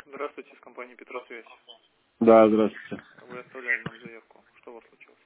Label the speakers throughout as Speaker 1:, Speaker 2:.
Speaker 1: Здравствуйте, с компании Петросвязь.
Speaker 2: Да, здравствуйте.
Speaker 1: Вы оставляли нам заявку. Что у вас случилось?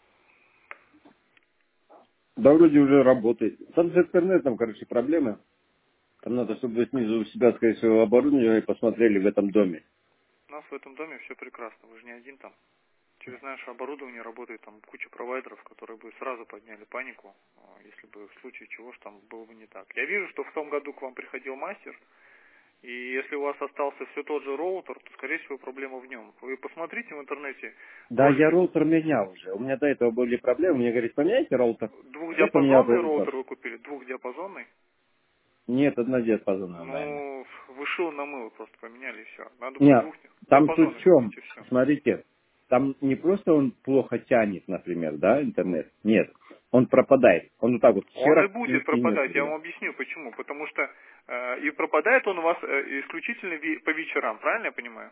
Speaker 2: Да, вроде уже работает. Там с интернетом, короче, проблемы. Там надо, чтобы вы снизу у себя, скорее всего, оборудование посмотрели в этом доме.
Speaker 1: У нас в этом доме все прекрасно. Вы же не один там. Через наше оборудование работает там куча провайдеров, которые бы сразу подняли панику, если бы в случае чего ж там было бы не так. Я вижу, что в том году к вам приходил мастер, и если у вас остался все тот же роутер, то, скорее всего, проблема в нем. Вы посмотрите в интернете,
Speaker 2: Да, я
Speaker 1: может,
Speaker 2: роутер менял уже. У меня до этого были проблемы. Мне говорит, поменяйте роутер. Я поменял
Speaker 1: двухдиапазонный
Speaker 2: роутер.
Speaker 1: роутер вы купили, двухдиапазонный.
Speaker 2: Нет, однодиапазонного, наверное.
Speaker 1: Ну, вышел на мыло просто поменяли и все. Надо будет
Speaker 2: Нет, там суть в
Speaker 1: двухдиапазонный
Speaker 2: чем?
Speaker 1: купить и все.
Speaker 2: Смотрите, там не просто он плохо тянет, например, да, интернет. Нет, он пропадает. Он вот так вот
Speaker 1: Он и
Speaker 2: херак
Speaker 1: будет
Speaker 2: и нет
Speaker 1: пропадать, я
Speaker 2: уже.
Speaker 1: вам объясню почему. Потому что и пропадает он у вас исключительно по вечерам, правильно я понимаю?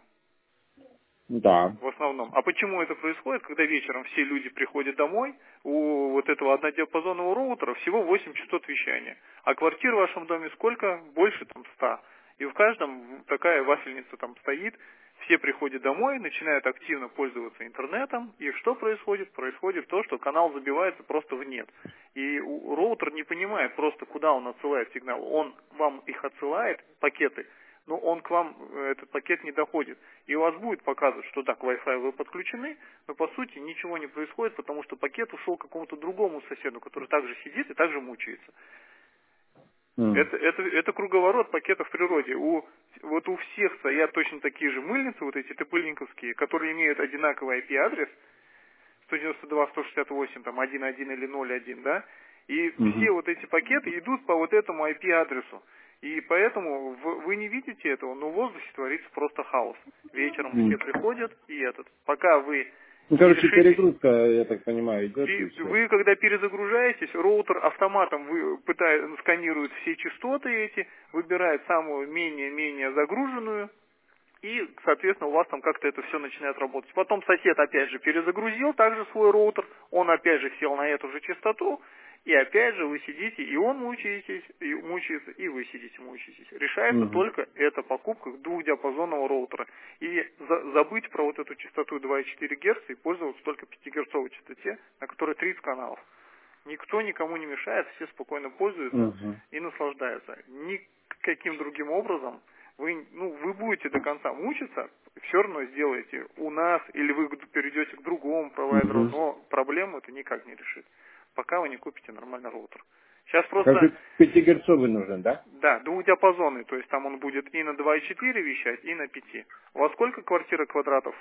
Speaker 2: Да.
Speaker 1: В основном. А почему это происходит, когда вечером все люди приходят домой, у вот этого однодиапазонного роутера всего 8 частот вещания, а квартир в вашем доме сколько? Больше там 100. И в каждом такая вафельница там стоит, все приходят домой, начинают активно пользоваться интернетом, и что происходит? Происходит то, что канал забивается просто в нет. И роутер не понимает просто, куда он отсылает сигнал. Он вам их отсылает, пакеты, но он к вам, этот пакет не доходит. И у вас будет показывать, что так, Wi-Fi вы подключены, но по сути ничего не происходит, потому что пакет ушел к какому-то другому соседу, который также сидит и также мучается.
Speaker 2: М.
Speaker 1: Это круговорот пакетов в природе. Вот у всех стоят точно такие же мыльницы, вот эти тепыльниковские, которые имеют одинаковый IP-адрес, 192.168, там 1.1 или 0.1, да, и все
Speaker 2: Мгм.
Speaker 1: вот эти пакеты идут по вот этому IP-адресу. И поэтому вы не видите этого, но в воздухе творится просто хаос. Вечером
Speaker 2: М.
Speaker 1: все приходят, и пока вы
Speaker 2: Ну,
Speaker 1: не
Speaker 2: короче,
Speaker 1: решитесь,
Speaker 2: перегрузка, я так понимаю, идет и все.
Speaker 1: вы когда перезагружаетесь, роутер автоматом сканирует все частоты эти, выбирает самую менее загруженную, и, соответственно, у вас там как-то это все начинает работать. Потом сосед опять же перезагрузил также свой роутер, он опять же сел на эту же частоту, и опять же вы сидите, и он мучается, и вы сидите, мучаетесь. Решается
Speaker 2: Мгм.
Speaker 1: только эта покупка двухдиапазонного роутера. И забыть про вот эту частоту 2,4 Гц и пользоваться только 5-герцовой частоте, на которой 30 каналов. Никто никому не мешает, все спокойно пользуются
Speaker 2: Мгм.
Speaker 1: и наслаждаются. Никаким другим образом вы будете до конца мучиться, все равно сделаете у нас, или вы перейдете к другому провайдеру,
Speaker 2: Мгм.
Speaker 1: но проблему это никак не решит, пока вы не купите нормальный роутер. Сейчас просто,
Speaker 2: Короче, 5-герцовый нужен, да?
Speaker 1: да, двухдиапазонный, то есть там он будет и на 2,4 вещать, и на 5. У вас сколько квартира квадратов?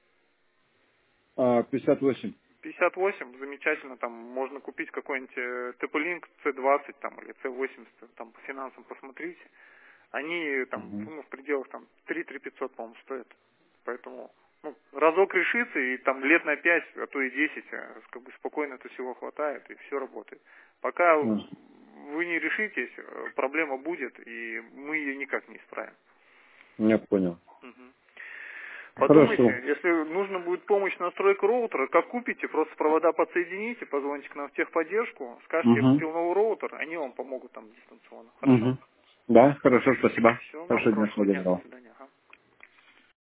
Speaker 2: 58.
Speaker 1: 58, замечательно, там можно купить какой-нибудь TP-Link C20 там, или C80, там по финансам посмотрите. Они там
Speaker 2: Мгм.
Speaker 1: в пределах там 3 500, по-моему, стоят. Поэтому разок решится, и там лет на 5, а то и 10, как бы спокойно это всего хватает, и все работает. Пока
Speaker 2: Мгм.
Speaker 1: вы не решитесь, проблема будет, и мы ее никак не исправим.
Speaker 2: Я понял.
Speaker 1: Мгм.
Speaker 2: Хорошо.
Speaker 1: Подумайте, если нужно будет помощь настройка роутера, как купите, просто провода подсоедините, позвоните к нам в техподдержку, скажите, я
Speaker 2: Угу.
Speaker 1: купил новый роутер, они вам помогут там дистанционно. Хорошо?
Speaker 2: Угу. Да, хорошо, спасибо.
Speaker 1: Все, вам
Speaker 2: Хорошего дня, всего
Speaker 1: хорошего дня, до
Speaker 2: доброго.
Speaker 1: свидания.